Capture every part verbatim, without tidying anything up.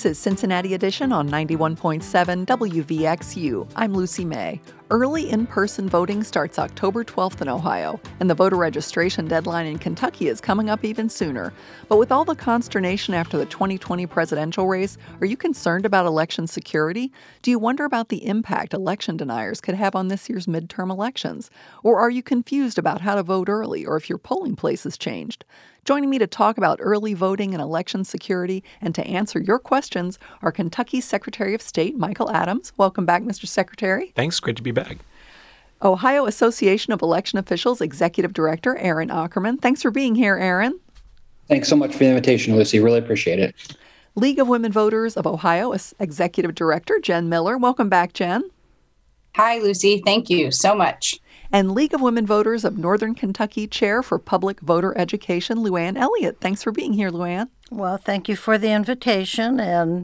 This is Cincinnati Edition on ninety-one point seven W V X U. I'm Lucy May. Early in-person voting starts October twelfth in Ohio, and the voter registration deadline in Kentucky is coming up even sooner. But with all the consternation after the twenty twenty presidential race, are you concerned about election security? Do you wonder about the impact election deniers could have on this year's midterm elections? Or are you confused about how to vote early or if your polling place has changed? Joining me to talk about early voting and election security and to answer your questions are Kentucky Secretary of State Michael Adams. Welcome back, Mister Secretary. Thanks. Great to be back. Ohio Association of Election Officials Executive Director Aaron Ackerman. Thanks for being here, Aaron. Thanks so much for the invitation, Lucy. Really appreciate it. League of Women Voters of Ohio Executive Director Jen Miller. Welcome back, Jen. Hi, Lucy. Thank you so much. And League of Women Voters of Northern Kentucky Chair for Public Voter Education, Luann Elliott. Thanks for being here, Luann. Well, thank you for the invitation, and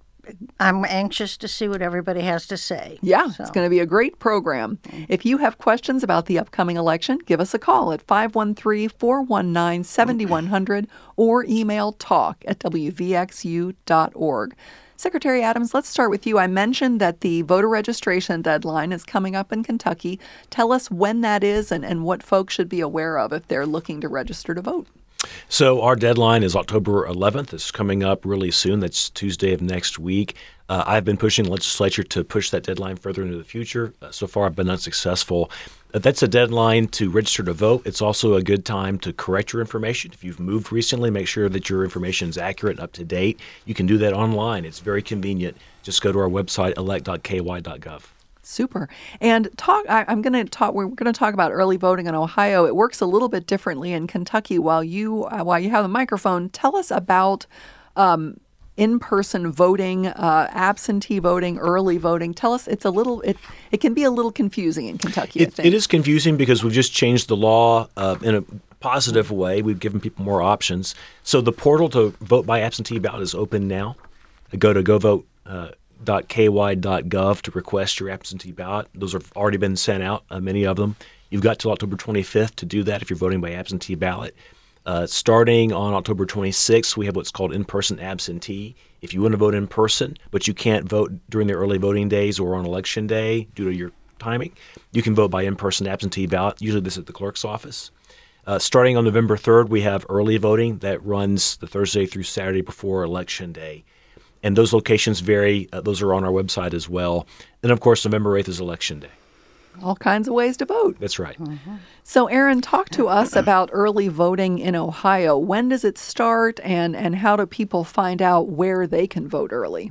I'm anxious to see what everybody has to say. Yeah, so. It's going to be a great program. If you have questions about the upcoming election, give us a call at five one three, four one nine, seven one zero zero or email talk at w v x u dot org. Secretary Adams, let's start with you. I mentioned that the voter registration deadline is coming up in Kentucky. Tell us when that is and, and what folks should be aware of if they're looking to register to vote. So our deadline is October eleventh. It's coming up really soon. That's Tuesday of next week. Uh, I've been pushing the legislature to push that deadline further into the future. Uh, so far, I've been unsuccessful. Uh, that's a deadline to register to vote. It's also a good time to correct your information. If you've moved recently, make sure that your information is accurate and up to date. You can do that online. It's very convenient. Just go to our website, elect dot k y dot gov. Super. And talk. I, I'm going to talk. We're going to talk about early voting in Ohio. It works a little bit differently in Kentucky. While you uh, while you have the microphone, tell us about um, in-person voting, uh, absentee voting, early voting. Tell us. It's a little. It it can be a little confusing in Kentucky. It, I think it is confusing because we've just changed the law uh, in a positive way. We've given people more options. So the portal to vote by absentee ballot is open now. Go to go vote. Uh, dot k y dot gov to request your absentee ballot. Those have already been sent out, uh, many of them. You've got till October twenty-fifth to do that if you're voting by absentee ballot. Uh, starting on October twenty-sixth, we have what's called in-person absentee. If you want to vote in person, but you can't vote during the early voting days or on election day due to your timing, you can vote by in-person absentee ballot. Usually this is at the clerk's office. Uh, starting on November third, we have early voting that runs the Thursday through Saturday before Election Day. And those locations vary. Uh, those are on our website as well. And, of course, November eighth is Election Day. all kinds of ways to vote. That's right. Mm-hmm. So, Aaron, talk to us about early voting in Ohio. When does it start, and, and how do people find out where they can vote early?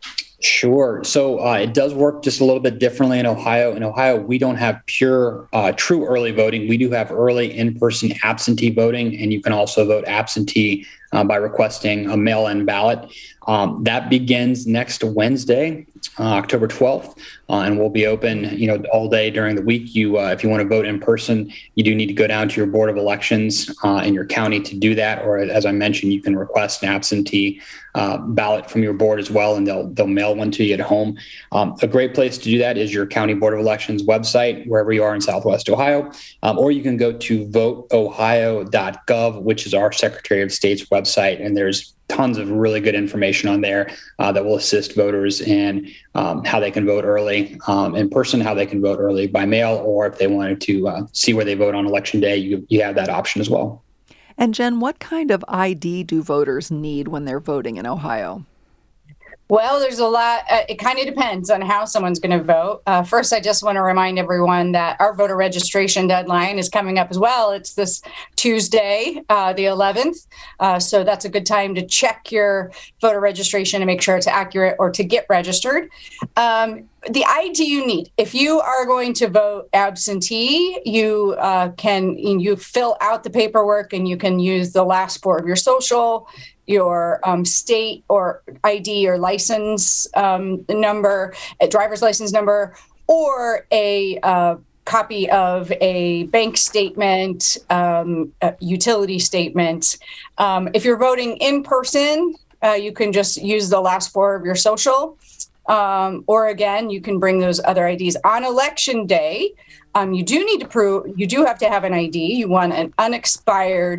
Sure. So uh, it does work just a little bit differently in Ohio. In Ohio, we don't have pure, uh, true early voting. We do have early in-person absentee voting, and you can also vote absentee uh, by requesting a mail-in ballot. Um, that begins next Wednesday, uh, October twelfth, uh, and will be open, you know, all day during the week. You, uh, if you want to vote in person, you do need to go down to your Board of Elections uh, in your county to do that. Or, as I mentioned, you can request an absentee uh, ballot from your board as well, and they'll they'll mail one to you at home. Um, a great place to do that is your County Board of Elections website, wherever you are in Southwest Ohio, um, or you can go to vote ohio dot gov, which is our Secretary of State's website, and there's tons of really good information on there uh, that will assist voters in um, how they can vote early um, in person, how they can vote early by mail, or if they wanted to uh, see where they vote on Election Day, you, you have that option as well. And Jen, what kind of I D do voters need when they're voting in Ohio? Well, there's a lot. Uh, it kind of depends on how someone's going to vote. Uh, first, I just want to remind everyone that our voter registration deadline is coming up as well. It's this Tuesday, uh, the eleventh. Uh, so that's a good time to check your voter registration and make sure it's accurate or to get registered. Um, the I D you need, if you are going to vote absentee, you uh, can you fill out the paperwork and you can use the last four of your social, your um, state or I D or license um, number, a driver's license number, or a uh, copy of a bank statement, um, a utility statement. Um, if you're voting in person, uh, you can just use the last four of your social. Um, or again, you can bring those other I Ds. On Election Day, um, you do need to prove, you do have to have an I D. You want an unexpired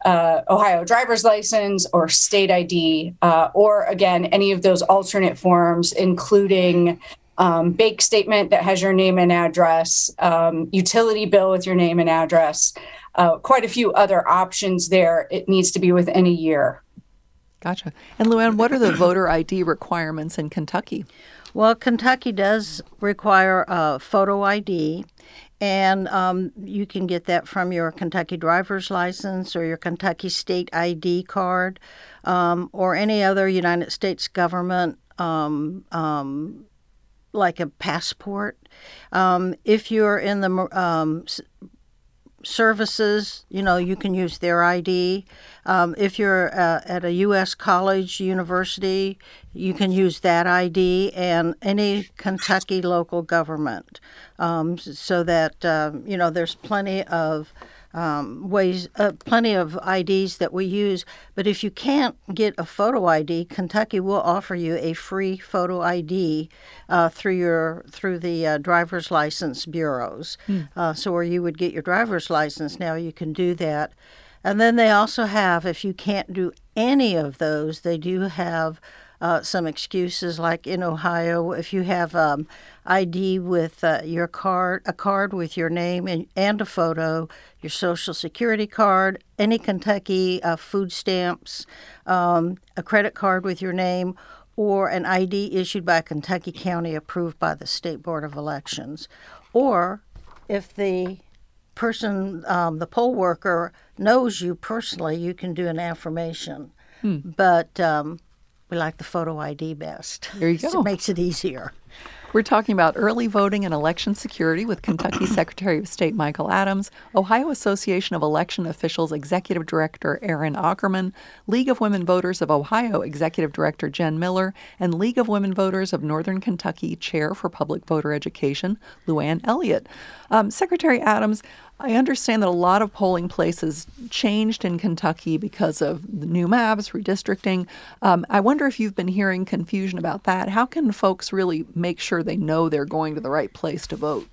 uh, Ohio driver's license or state I D, uh, or again, any of those alternate forms, including um, bank statement that has your name and address, um, utility bill with your name and address, uh, quite a few other options there. It needs to be within a year. Gotcha. And Luann, what are the voter I D requirements in Kentucky? Well, Kentucky does require a photo I D, and um, you can get that from your Kentucky driver's license or your Kentucky state I D card, um, or any other United States government, um, um, like a passport. Um, if you're in the um, services, you know, you can use their I D. Um, if you're uh, at a U S college, university, you can use that I D, and any Kentucky local government. Um, so that, uh, you know, there's plenty of um, ways, uh, plenty of I Ds that we use. But if you can't get a photo I D, Kentucky will offer you a free photo I D uh, through your through the uh, driver's license bureaus. Hmm. Uh, so where you would get your driver's license, now you can do that. And then they also have, if you can't do any of those, they do have uh, some excuses, like in Ohio, if you have um, I D with uh, your card, a card with your name and, and a photo, your Social Security card, any Kentucky uh, food stamps, um, a credit card with your name, or an I D issued by a Kentucky county approved by the State Board of Elections. Or if the person, um, the poll worker, knows you personally, you can do an affirmation. Hmm. But um, we like the photo I D best. There you go. It makes it easier. We're talking about early voting and election security with Kentucky Secretary of State Michael Adams, Ohio Association of Election Officials Executive Director Aaron Ackerman, League of Women Voters of Ohio Executive Director Jen Miller, and League of Women Voters of Northern Kentucky Chair for Public Voter Education, Luann Elliott. Um, Secretary Adams, I understand that a lot of polling places changed in Kentucky because of the new maps, redistricting. Um, I wonder if you've been hearing confusion about that. How can folks really make sure they know they're going to the right place to vote?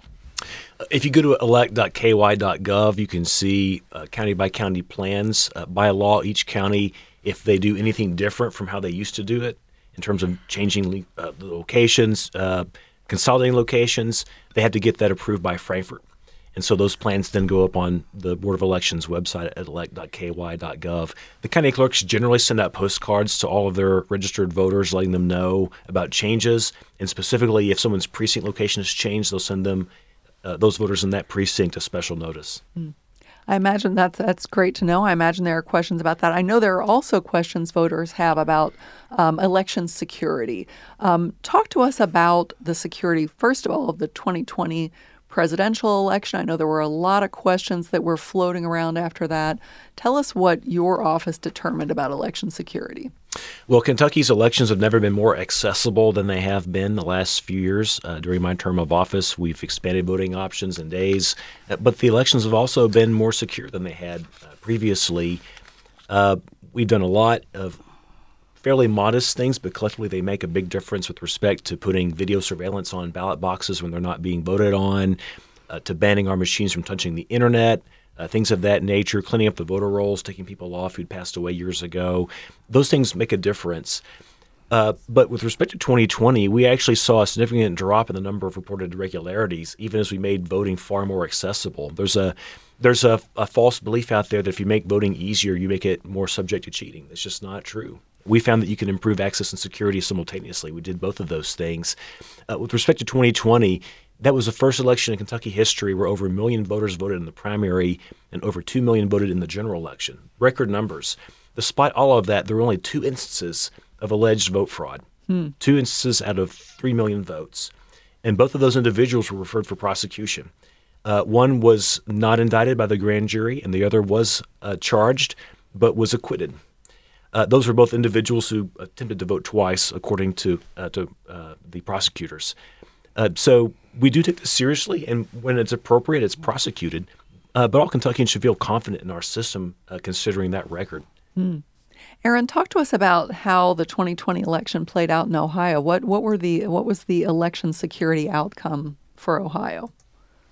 If you go to elect dot k y dot gov, you can see uh, county-by-county plans. Uh, by law, each county, if they do anything different from how they used to do it, in terms of changing uh, the locations, uh, consolidating locations, they have to get that approved by Frankfurt. And so those plans then go up on the Board of Elections website at elect dot k y dot gov. The county clerks generally send out postcards to all of their registered voters, letting them know about changes. And specifically, if someone's precinct location has changed, they'll send them, uh, those voters in that precinct, a special notice. Mm. I imagine that's, that's great to know. I imagine there are questions about that. I know there are also questions voters have about um, election security. Um, talk to us about the security, first of all, of the twenty twenty presidential election. I know there were a lot of questions that were floating around after that. Tell us what your office determined about election security. Well, Kentucky's elections have never been more accessible than they have been the last few years. Uh, during my term of office, we've expanded voting options and days, uh, but the elections have also been more secure than they had uh, previously. Uh, we've done a lot of fairly modest things, but collectively they make a big difference with respect to putting video surveillance on ballot boxes when they're not being voted on, uh, to banning our machines from touching the internet, uh, things of that nature, cleaning up the voter rolls, taking people off who'd passed away years ago. Those things make a difference. Uh, but with respect to twenty twenty, we actually saw a significant drop in the number of reported irregularities, even as we made voting far more accessible. There's a there's a, a false belief out there that if you make voting easier, you make it more subject to cheating. It's just not true. We found that you can improve access and security simultaneously. We did both of those things. Uh, with respect to twenty twenty, that was the first election in Kentucky history where over a million voters voted in the primary and over two million voted in the general election. Record numbers. Despite all of that, there were only two instances of alleged vote fraud, hmm. two instances out of three million votes. And both of those individuals were referred for prosecution. Uh, one was not indicted by the grand jury, and the other was uh, charged but was acquitted. Uh, those were both individuals who attempted to vote twice, according to uh, to uh, the prosecutors. Uh, so we do take this seriously, and when it's appropriate, it's prosecuted. Uh, but all Kentuckians should feel confident in our system, uh, considering that record. Mm. Aaron, talk to us about how the twenty twenty election played out in Ohio. What what were the what was the election security outcome for Ohio?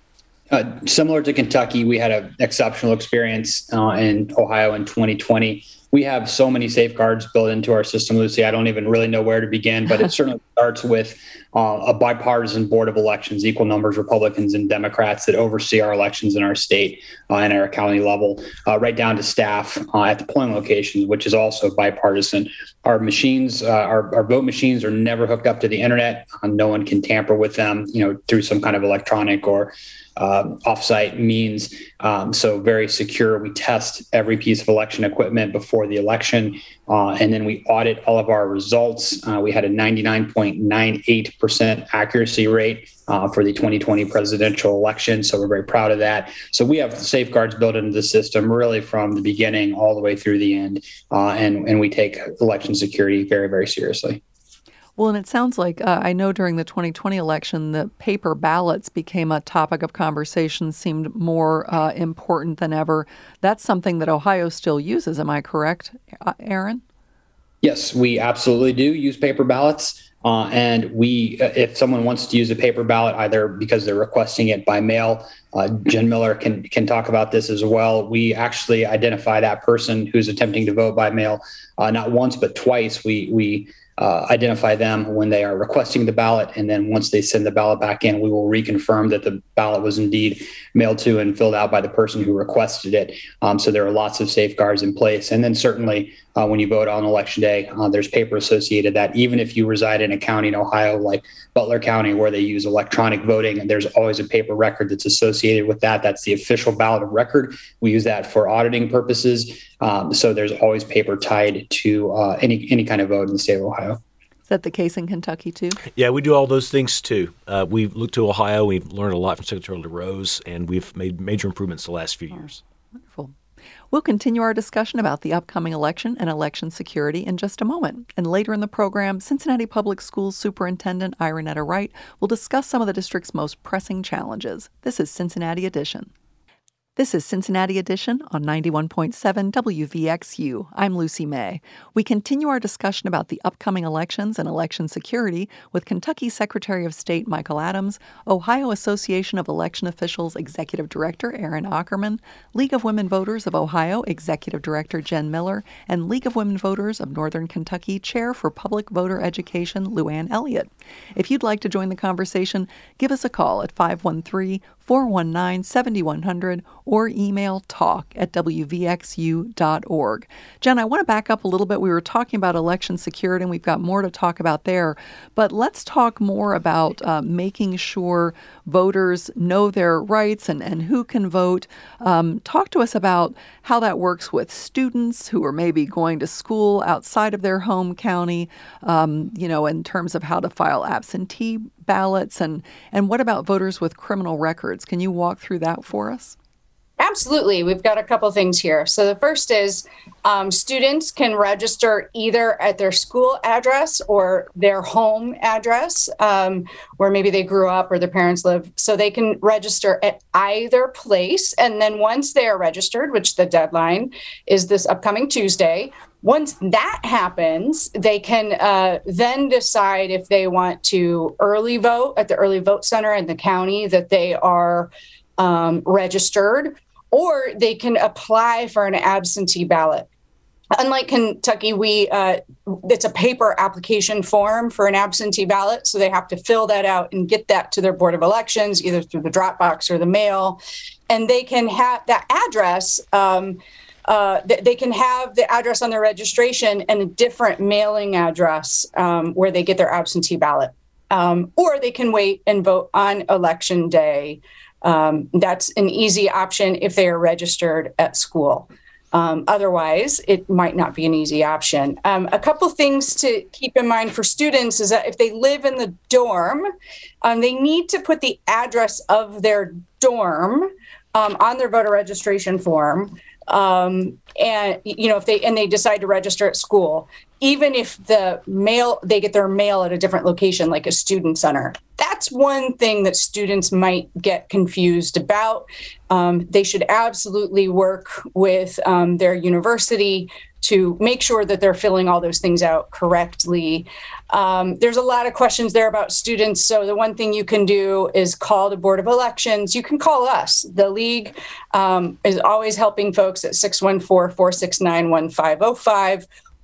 Uh, similar to Kentucky, we had an exceptional experience uh, in Ohio in twenty twenty. We have so many safeguards built into our system, Lucy. I don't even really know where to begin, but it certainly starts with uh, a bipartisan board of elections, equal numbers Republicans and Democrats that oversee our elections in our state uh, and at our county level, uh, right down to staff uh, at the polling locations, which is also bipartisan. Our machines, uh, our, our vote machines are never hooked up to the internet. Uh, no one can tamper with them, you know, through some kind of electronic or Uh, offsite means. Um, so very secure. We test every piece of election equipment before the election, uh, and then we audit all of our results. Uh, we had a ninety-nine point nine eight percent accuracy rate uh, for the twenty twenty presidential election. So we're very proud of that. So we have safeguards built into the system really from the beginning all the way through the end, uh, and, and we take election security very, very seriously. Well, and it sounds like, uh, I know during the twenty twenty election, the paper ballots became a topic of conversation, seemed more uh, important than ever. That's something that Ohio still uses, am I correct, uh, Aaron? Yes, we absolutely do use paper ballots. Uh, and we, if someone wants to use a paper ballot, either because they're requesting it by mail, uh, Jen Miller can can talk about this as well. We actually identify that person who's attempting to vote by mail, uh, not once but twice. We we uh, identify them when they are requesting the ballot, and then once they send the ballot back in, we will reconfirm that the ballot was indeed mailed to and filled out by the person who requested it. Um, so there are lots of safeguards in place, and then certainly. Uh, when you vote on election day, uh, there's paper associated that even if you reside in a county in Ohio like Butler County where they use electronic voting, and there's always a paper record that's associated with that. That's the official ballot of record. We use that for auditing purposes. Um, so there's always paper tied to uh, any any kind of vote in the state of Ohio. Is that the case in Kentucky too? Yeah, we do all those things too. Uh, we've looked to Ohio. We've learned a lot from Secretary LaRose, and we've made major improvements the last few years. Oh, wonderful. We'll continue our discussion about the upcoming election and election security in just a moment. And later in the program, Cincinnati Public Schools Superintendent Ironetta Wright will discuss some of the district's most pressing challenges. This is Cincinnati Edition. This is Cincinnati Edition on ninety-one point seven W V X U. I'm Lucy May. We continue our discussion about the upcoming elections and election security with Kentucky Secretary of State Michael Adams, Ohio Association of Election Officials Executive Director Aaron Ackerman, League of Women Voters of Ohio Executive Director Jen Miller, and League of Women Voters of Northern Kentucky Chair for Public Voter Education Luann Elliott. If you'd like to join the conversation, give us a call at five one three, four one nine, seven one zero zero or email talk at w v x u dot org. Jen, I want to back up a little bit. We were talking about election security, and we've got more to talk about there. But let's talk more about uh, making sure voters know their rights and, and who can vote. Um, talk to us about how that works with students who are maybe going to school outside of their home county, um, you know, in terms of how to file absentee ballots, and, and what about voters with criminal records? Can you walk through that for us? Absolutely. We've got a couple things here. So the first is um, students can register either at their school address or their home address, um, where maybe they grew up or their parents live. So they can register at either place. And then once they are registered, which the deadline is this upcoming Tuesday, once that happens, they can uh, then decide if they want to early vote at the early vote center in the county that they are um, registered, or they can apply for an absentee ballot. Unlike Kentucky, we uh, it's a paper application form for an absentee ballot, so they have to fill that out and get that to their Board of Elections, either through the drop box or the mail, and they can have that address. Um, Uh, they can have the address on their registration and a different mailing address um, where they get their absentee ballot. Um, or they can wait and vote on election day. Um, that's an easy option if they are registered at school. Um, otherwise, it might not be an easy option. Um, a couple things to keep in mind for students is that if they live in the dorm, um, they need to put the address of their dorm um, on their voter registration form. Um, and, you know, if they, and they decide to register at school. even if the mail, they get their mail at a different location, like a student center. That's one thing that students might get confused about. Um, they should absolutely work with um, their university to make sure that they're filling all those things out correctly. Um, there's a lot of questions there about students. So the one thing you can do is call the Board of Elections. You can call us. The League um, is always helping folks at six one four, four six nine, one five zero five,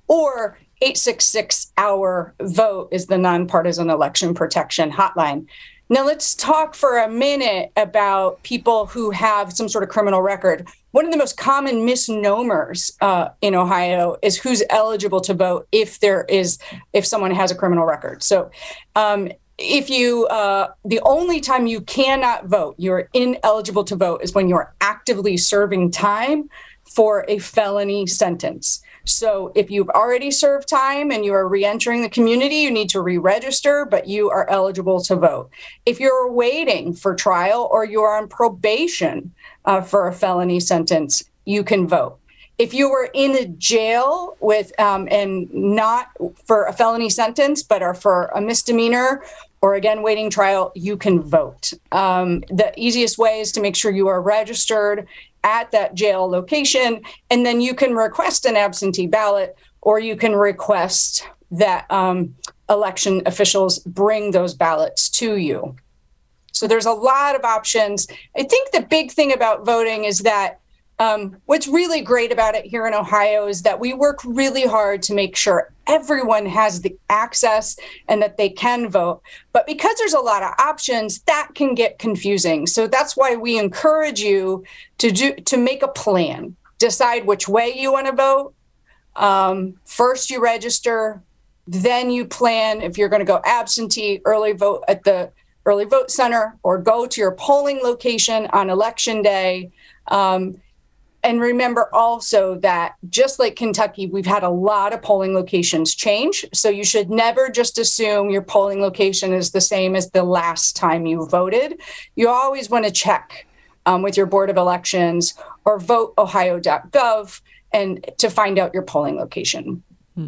or eight six six, our vote is the nonpartisan election protection hotline. Now let's talk for a minute about people who have some sort of criminal record. One of the most common misnomers uh, in Ohio is who's eligible to vote if there is, if someone has a criminal record. So um, if you, uh, the only time you cannot vote, you're ineligible to vote, is when you're actively serving time for a felony sentence. So if you've already served time and you are reentering the community, you need to re-register, but you are eligible to vote. If you're waiting for trial or you're on probation uh, for a felony sentence, you can vote. If you were in a jail with um, and not for a felony sentence, but are for a misdemeanor or again waiting trial, you can vote. Um, the easiest way is to make sure you are registered at that jail location, and then you can request an absentee ballot, or you can request that um, election officials bring those ballots to you. So there's a lot of options. I think the big thing about voting is that um, what's really great about it here in Ohio is that we work really hard to make sure everyone has the access and that they can vote. But because there's a lot of options, that can get confusing. So that's why we encourage you to do to make a plan. Decide which way you want to vote. Um, first, you register. Then you plan if you're going to go absentee, early vote at the early vote center, or go to your polling location on election day. Um, And remember also that just like Kentucky, we've had a lot of polling locations change. So you should never just assume your polling location is the same as the last time you voted. You always want to check um, with your Board of Elections or vote ohio dot gov and to find out your polling location. Hmm.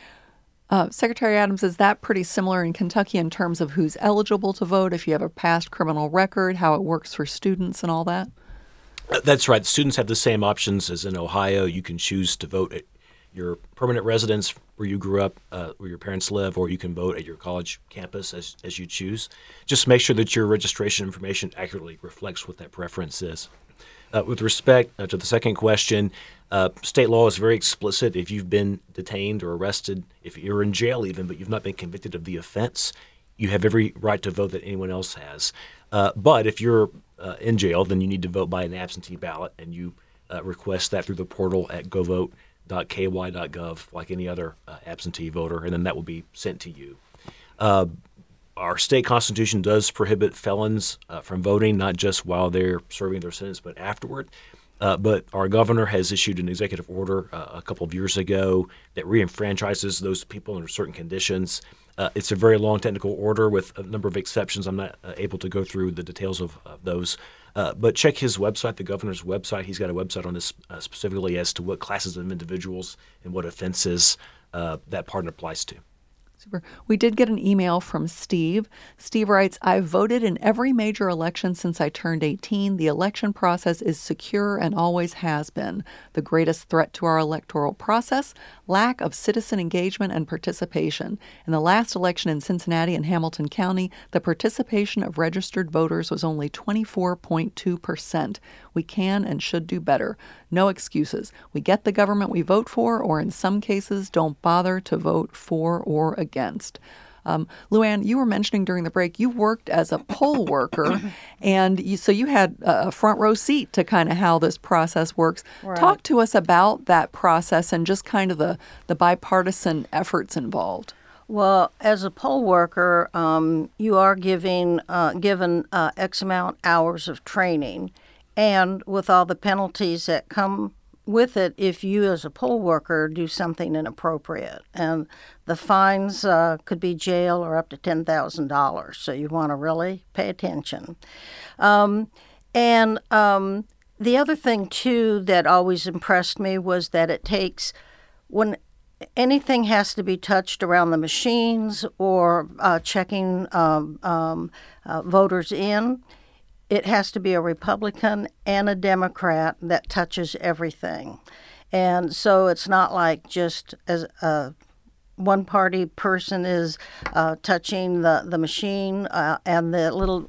Uh, Secretary Adams, is that pretty similar in Kentucky in terms of who's eligible to vote, if you have a past criminal record, how it works for students and all that? That's right. Students have the same options as in Ohio. You can choose to vote at your permanent residence where you grew up, uh, where your parents live, or you can vote at your college campus as, as you choose. Just make sure that your registration information accurately reflects what that preference is. Uh, with respect uh, to the second question, uh, state law is very explicit. If you've been detained or arrested, if you're in jail even, but you've not been convicted of the offense, you have every right to vote that anyone else has. Uh, but if you're uh, in jail, then you need to vote by an absentee ballot, and you uh, request that through the portal at go vote dot k y dot gov, like any other uh, absentee voter, and then that will be sent to you. Uh, our state constitution does prohibit felons uh, from voting, not just while they're serving their sentence, but afterward. Uh, but our governor has issued an executive order uh, a couple of years ago that reenfranchises those people under certain conditions. Uh, it's a very long technical order with a number of exceptions. I'm not uh, able to go through the details of, of those. Uh, but check his website, the governor's website. He's got a website on this uh, specifically as to what classes of individuals and what offenses uh, that pardon applies to. Super. We did get an email from Steve. Steve writes, I've voted in every major election since I turned eighteen. The election process is secure and always has been. The greatest threat to our electoral process, lack of citizen engagement and participation. In the last election in Cincinnati and Hamilton County, the participation of registered voters was only twenty-four point two percent. We can and should do better. No excuses. We get the government we vote for, or in some cases, don't bother to vote for or against. Um, Luann, you were mentioning during the break, you worked as a poll worker, and you, so you had a front row seat to kind of how this process works. Right. Talk to us about that process and just kind of the, the bipartisan efforts involved. Well, as a poll worker, um, you are giving uh, given uh, X amount hours of training, and with all the penalties that come with it if you as a poll worker do something inappropriate. And the fines uh, could be jail or up to ten thousand dollars, so you want to really pay attention. Um, and um, the other thing, too, that always impressed me was that it takes, when anything has to be touched around the machines or uh, checking um, um, uh, voters in. It has to be a Republican and a Democrat that touches everything. And so it's not like just as a one party person is uh, touching the, the machine uh, and the little,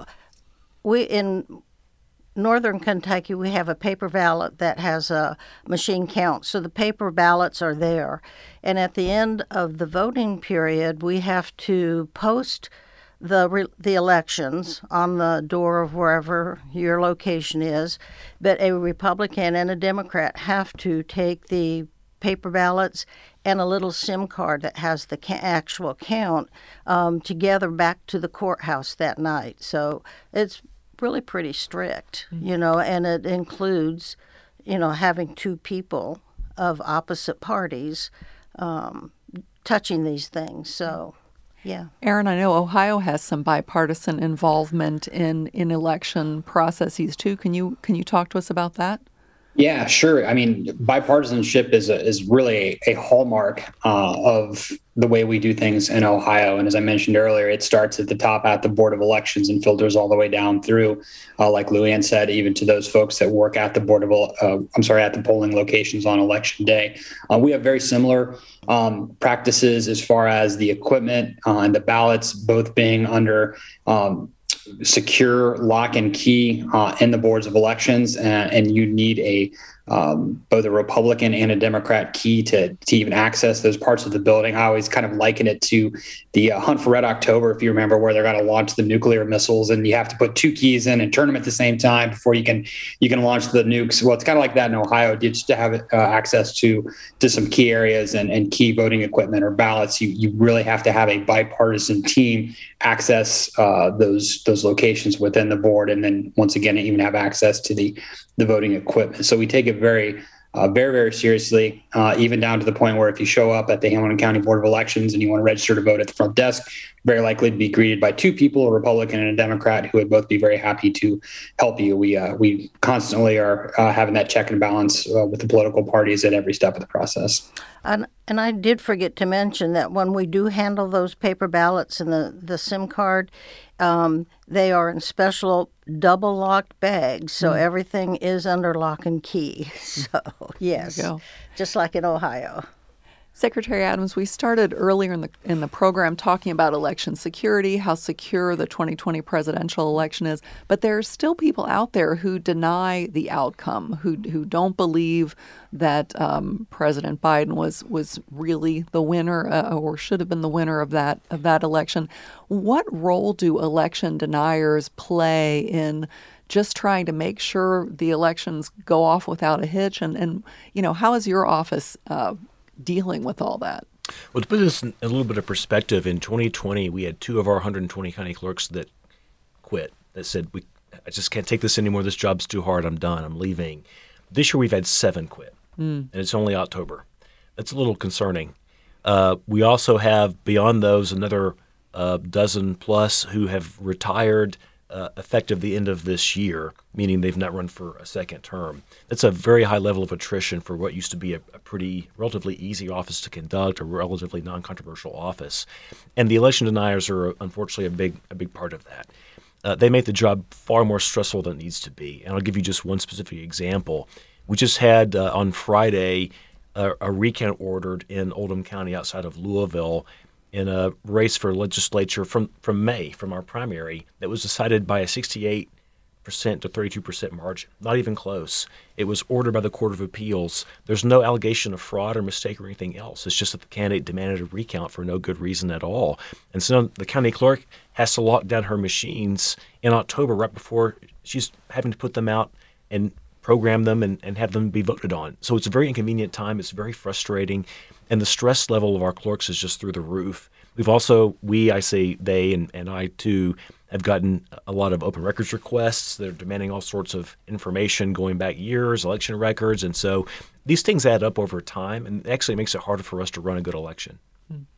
we in Northern Kentucky, we have a paper ballot that has a machine count. So the paper ballots are there. And at the end of the voting period, we have to post the re- the elections on the door of wherever your location is. But a Republican and a Democrat have to take the paper ballots and a little SIM card that has the ca- actual count um, together back to the courthouse that night. So it's really pretty strict, you know, and it includes, you know, having two people of opposite parties um, touching these things. So, yeah. Aaron, I know Ohio has some bipartisan involvement in, in election processes too. Can you can you talk to us about that? Yeah, sure. I mean, bipartisanship is a, is really a, a hallmark uh, of the way we do things in Ohio. And as I mentioned earlier, it starts at the top at the Board of Elections and filters all the way down through, uh, like Luann said, even to those folks that work at the Board of, uh, I'm sorry, at the polling locations on election day. Uh, we have very similar um, practices as far as the equipment uh, and the ballots, both being under um, secure lock and key uh, in the boards of elections, and, and you need a um, both a Republican and a Democrat key to to even access those parts of the building. I always kind of liken it to the uh, Hunt for Red October, if you remember, where they're going to launch the nuclear missiles, and you have to put two keys in and turn them at the same time before you can you can launch the nukes. Well, it's kind of like that in Ohio. Just to have uh, access to to some key areas and, and key voting equipment or ballots, you you really have to have a bipartisan team access uh, those those locations within the board, and then once again even have access to the the voting equipment. So we take it very uh, very very seriously, uh, even down to the point where if you show up at the Hamilton County Board of Elections and you want to register to vote at the front desk, very likely to be greeted by two people, a Republican and a Democrat, who would both be very happy to help you. We uh, we constantly are uh, having that check and balance uh, with the political parties at every step of the process. And, and I did forget to mention that when we do handle those paper ballots and the, the SIM card, um, they are in special double locked bags. So mm. everything is under lock and key. So, yes, just like in Ohio. Secretary Adams, we started earlier in the in the program talking about election security, how secure the twenty twenty presidential election is, but there are still people out there who deny the outcome, who who don't believe that um, President Biden was was really the winner uh, or should have been the winner of that of that election. What role do election deniers play in just trying to make sure the elections go off without a hitch? And, and you know, how is your office uh, dealing with all that? Well, to put this in a little bit of perspective, in twenty twenty, we had two of our one hundred twenty county clerks that quit, that said, "We, I just can't take this anymore. This job's too hard. I'm done. I'm leaving." This year, we've had seven quit, mm. and it's only October. That's a little concerning. Uh, we also have, beyond those, another uh, dozen plus who have retired uh, effective the end of this year, meaning they've not run for a second term. That's a very high level of attrition for what used to be a, a pretty relatively easy office to conduct, a relatively non-controversial office. And the election deniers are unfortunately a big a big part of that. Uh, they make the job far more stressful than it needs to be. And I'll give you just one specific example. We just had uh, on Friday a, a recount ordered in Oldham County outside of Louisville in a race for legislature from, from May, from our primary, that was decided by a sixty-eight percent to thirty-two percent margin. Not even close. It was ordered by the Court of Appeals. There's no allegation of fraud or mistake or anything else. It's just that the candidate demanded a recount for no good reason at all. And so the county clerk has to lock down her machines in October right before she's having to put them out and program them and, and have them be voted on. So it's a very inconvenient time. It's very frustrating. And the stress level of our clerks is just through the roof. We've also, we, I say they, and, and I too, have gotten a lot of open records requests. They're demanding all sorts of information going back years, election records. And so these things add up over time, and it actually makes it harder for us to run a good election.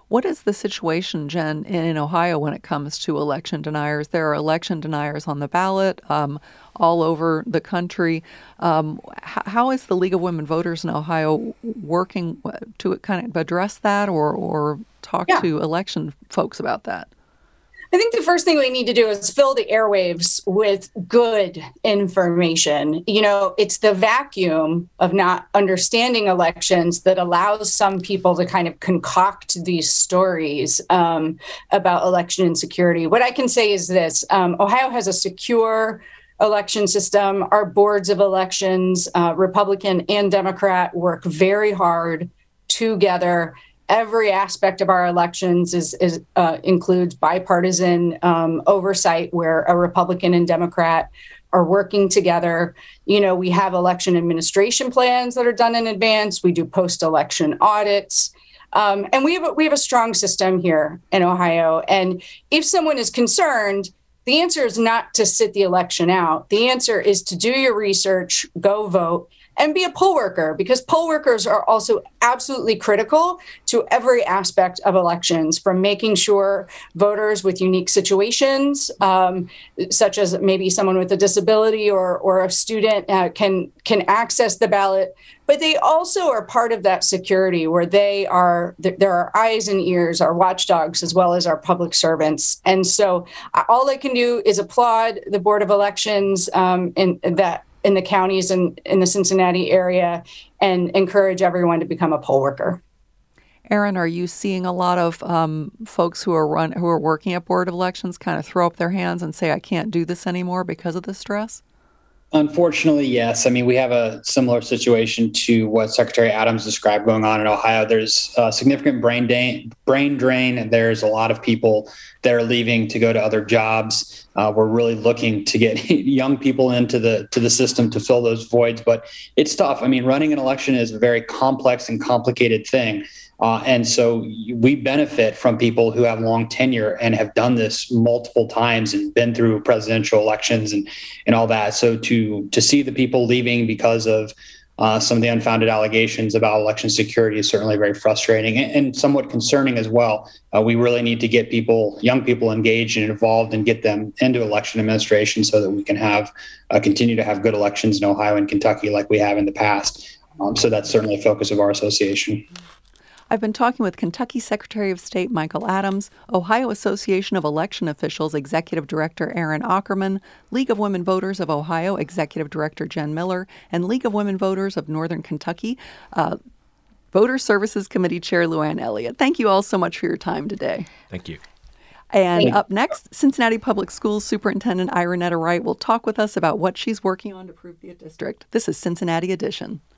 What is the situation, Jen, in Ohio when it comes to election deniers? There are election deniers on the ballot um, all over the country. Um, h- how is the League of Women Voters in Ohio working to kind of address that or, or talk Yeah. to election folks about that? I think the first thing we need to do is fill the airwaves with good information. You know, it's the vacuum of not understanding elections that allows some people to kind of concoct these stories um, about election insecurity. What I can say is this, um, Ohio has a secure election system. Our boards of elections, uh, Republican and Democrat, work very hard together. Every aspect of our elections is, is uh, includes bipartisan um, oversight where a Republican and Democrat are working together. You know, we have election administration plans that are done in advance. We do post-election audits. Um, and we have, a, we have a strong system here in Ohio. And if someone is concerned, the answer is not to sit the election out. The answer is to do your research, go vote, and be a poll worker, because poll workers are also absolutely critical to every aspect of elections, from making sure voters with unique situations, um, such as maybe someone with a disability or, or a student uh, can, can access the ballot. But they also are part of that security where they are, there are eyes and ears, our watchdogs, as well as our public servants. And so all I can do is applaud the Board of Elections um, in that in the counties and in the Cincinnati area, and encourage everyone to become a poll worker. Erin, are you seeing a lot of um, folks who are run who are working at Board of Elections kind of throw up their hands and say, I can't do this anymore because of the stress? Unfortunately, yes. I mean, we have a similar situation to what Secretary Adams described going on in Ohio. There's a significant brain drain, brain drain, and there's a lot of people that are leaving to go to other jobs. Uh, we're really looking to get young people into the to the system to fill those voids, but it's tough. I mean, running an election is a very complex and complicated thing. Uh, and so we benefit from people who have long tenure and have done this multiple times and been through presidential elections and, and all that. So to to see the people leaving because of uh, some of the unfounded allegations about election security is certainly very frustrating and, and somewhat concerning as well. Uh, we really need to get people, young people engaged and involved and get them into election administration so that we can have uh, continue to have good elections in Ohio and Kentucky like we have in the past. Um, so that's certainly a focus of our association. I've been talking with Kentucky Secretary of State Michael Adams, Ohio Association of Election Officials Executive Director Aaron Ackerman, League of Women Voters of Ohio Executive Director Jen Miller, and League of Women Voters of Northern Kentucky uh, Voter Services Committee Chair Luann Elliott. Thank you all so much for your time today. Thank you. And up next, Cincinnati Public Schools Superintendent Ironetta Wright will talk with us about what she's working on to prove the district. This is Cincinnati Edition.